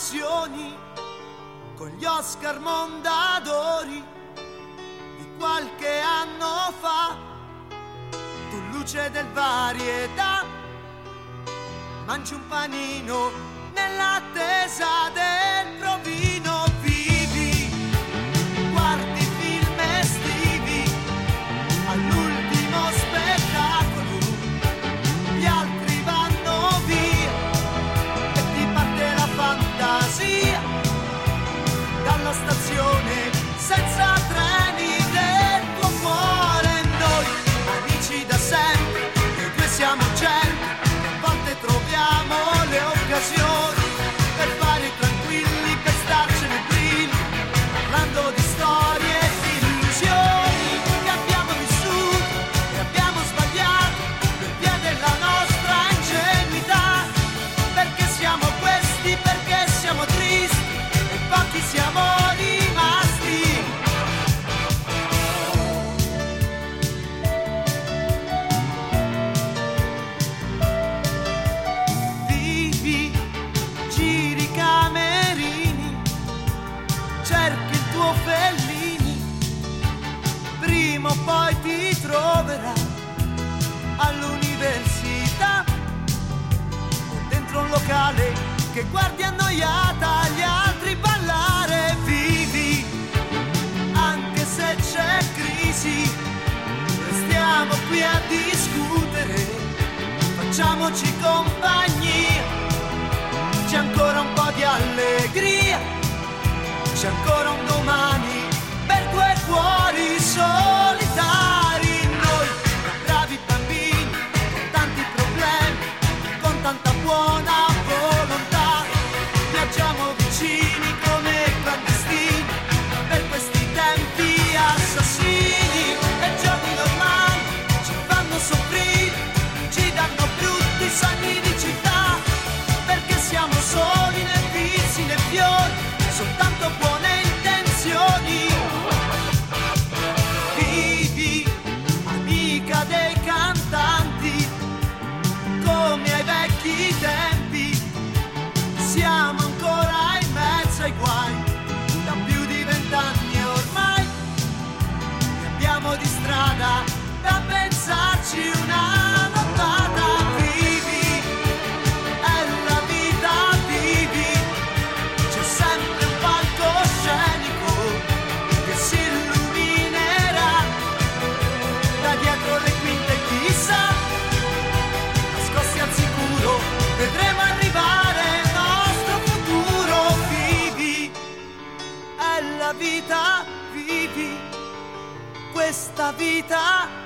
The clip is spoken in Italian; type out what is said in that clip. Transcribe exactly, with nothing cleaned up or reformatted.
passioni, con gli Oscar Mondadori di qualche anno fa. Tu luce del varietà, mangi un panino nell'attesa del provino. Vivi, guardi film estivi, all'ultimo spettacolo gli altri vanno via e ti parte la fantasia dalla stazione senza treni del tuo cuore. Noi amici da sempre, noi due siamo gente, a volte troviamo le occasioni per fare tranquilli, per starcene prima, parlando di storie e di illusioni che abbiamo vissuto e abbiamo sbagliato per via della nostra ingenuità. Perché siamo questi, perché siamo tristi e pochi siamo rimasti. Vivi, giri camerini, cerchi il tuo Fellini, prima o poi ti troverà all'università o dentro un locale che guardi annoiata gli altri ballare. Vivi, anche se c'è crisi, restiamo qui a discutere, facciamoci compagnia, c'è ancora un po' di allegria, c'è ancora un domani per due cuori solitari. Noi, bravi bambini, con tanti problemi, con tanta buona volontà, viaggiamo vicini come clandestini per questi tempi assassini. E giorni normali ci fanno soffrire, ci danno brutti sogni di città, perché siamo soli né vizi né fiori, soltanto buone intenzioni. Vivi, amica dei cantanti, come ai vecchi tempi, siamo ancora in mezzo ai guai, da più di vent'anni ormai, ne abbiamo di strada da pensarci una nottata. Vivi, è la vita, vivi, c'è sempre un palcoscenico che si illuminerà da dietro le quinte, chissà, nascosti al sicuro vedremo arrivare il nostro futuro. Vivi, è la vita, vivi questa vita.